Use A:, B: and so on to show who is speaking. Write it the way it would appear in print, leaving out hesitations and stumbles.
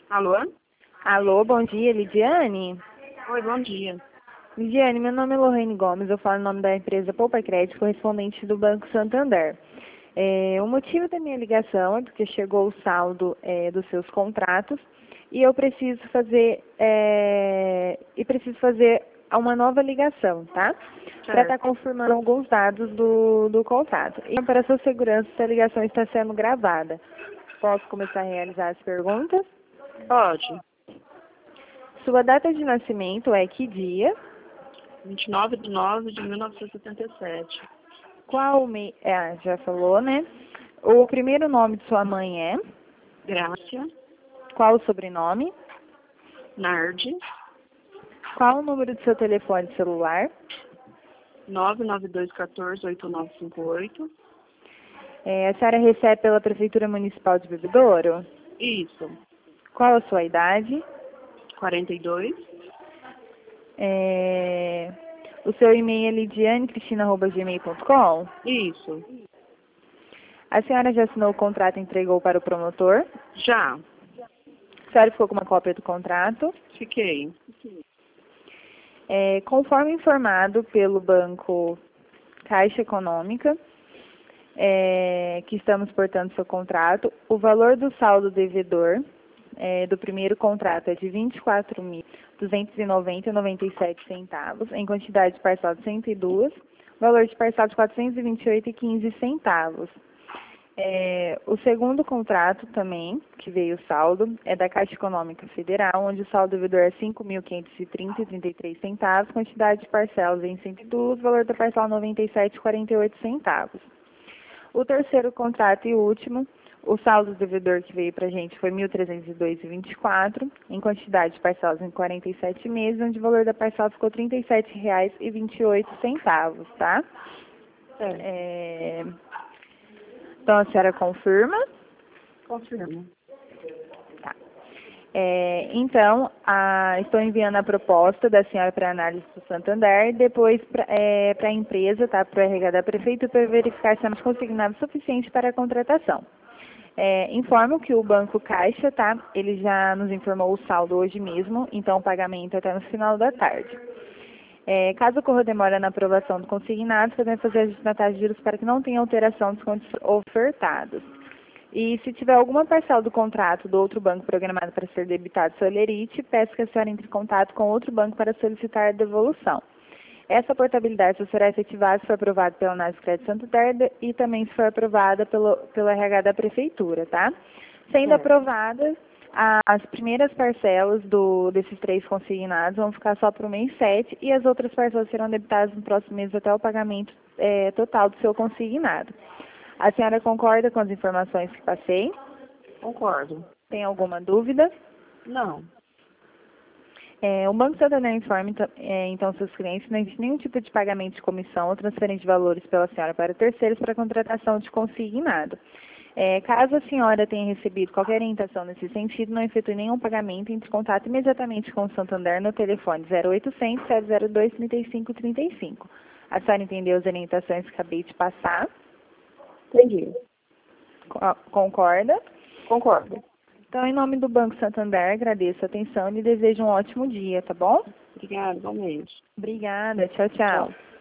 A: Alô?
B: Alô, bom dia, Lidiane?
A: Oi, bom dia.
B: Lidiane, meu nome é Lorraine Gomes, eu falo em nome da empresa Poupa Crédito, correspondente do Banco Santander. O motivo da minha ligação é porque chegou o saldo dos seus contratos e eu preciso fazer uma nova ligação, tá? Para estar confirmando alguns dados do contrato. E para sua segurança, essa ligação está sendo gravada. Posso começar a realizar as perguntas?
A: Pode.
B: Sua data de nascimento é que dia?
A: 29/9/1977.
B: Qual mês? Já falou, né? O primeiro nome de sua mãe é?
A: Grácia.
B: Qual o sobrenome?
A: Nardi.
B: Qual o número do seu telefone celular?
A: 99214-8958.
B: A senhora recebe pela Prefeitura Municipal de Bebedouro?
A: Isso.
B: Qual a sua idade?
A: 42.
B: O seu e-mail é lidianecristina@gmail.com?
A: Isso.
B: A senhora já assinou o contrato e entregou para o promotor?
A: Já.
B: A senhora ficou com uma cópia do contrato?
A: Fiquei.
B: Conforme informado pelo Banco Caixa Econômica, que estamos portando seu contrato, o valor do saldo devedor do primeiro contrato é de R$ 24.290,97, em quantidade de parcela de 102, valor de parcela de R$ 428,15. O segundo contrato também, que veio o saldo, é da Caixa Econômica Federal, onde o saldo devedor é R$ 5.530,33, quantidade de parcelas em 102, valor da parcela R$ 97,48. O terceiro contrato e último, o saldo devedor que veio para a gente foi R$ 1.302,24, em quantidade de parcelas em 47 meses, onde o valor da parcela ficou R$ 37,28, tá? Então, a senhora confirma?
A: Confirmo.
B: Tá. Então, estou enviando a proposta da senhora para análise do Santander, depois para a empresa, tá, para o RH da Prefeitura, para verificar se temos consignado suficiente para a contratação. Informo que o Banco Caixa, tá, ele já nos informou o saldo hoje mesmo, então o pagamento é até no final da tarde. Caso ocorra demora na aprovação do consignado, podemos fazer ajuste na taxa de juros para que não tenha alteração dos descontos ofertados. E se tiver alguma parcela do contrato do outro banco programado para ser debitado Solerite, peço que a senhora entre em contato com outro banco para solicitar a devolução. Essa portabilidade só será efetivada se for aprovada pela análise de crédito Santander e também se for aprovada pelo RH da Prefeitura, tá? Sendo aprovadas, as primeiras parcelas desses 3 consignados vão ficar só para o mês 7 e as outras parcelas serão debitadas no próximo mês até o pagamento total do seu consignado. A senhora concorda com as informações que passei?
A: Concordo.
B: Tem alguma dúvida?
A: Não.
B: O Banco Santander informa, então, seus clientes que não existe nenhum tipo de pagamento de comissão ou transferência de valores pela senhora para terceiros para contratação de consignado. Caso a senhora tenha recebido qualquer orientação nesse sentido, não efetue nenhum pagamento, entre em contato imediatamente com o Santander no telefone 0800 702 3535. A senhora entendeu as orientações que acabei de passar?
A: Entendi.
B: Concorda?
A: Concordo.
B: Então, em nome do Banco Santander, agradeço a atenção e desejo um ótimo dia, tá bom?
A: Obrigada, igualmente.
B: Obrigada. Tchau, tchau.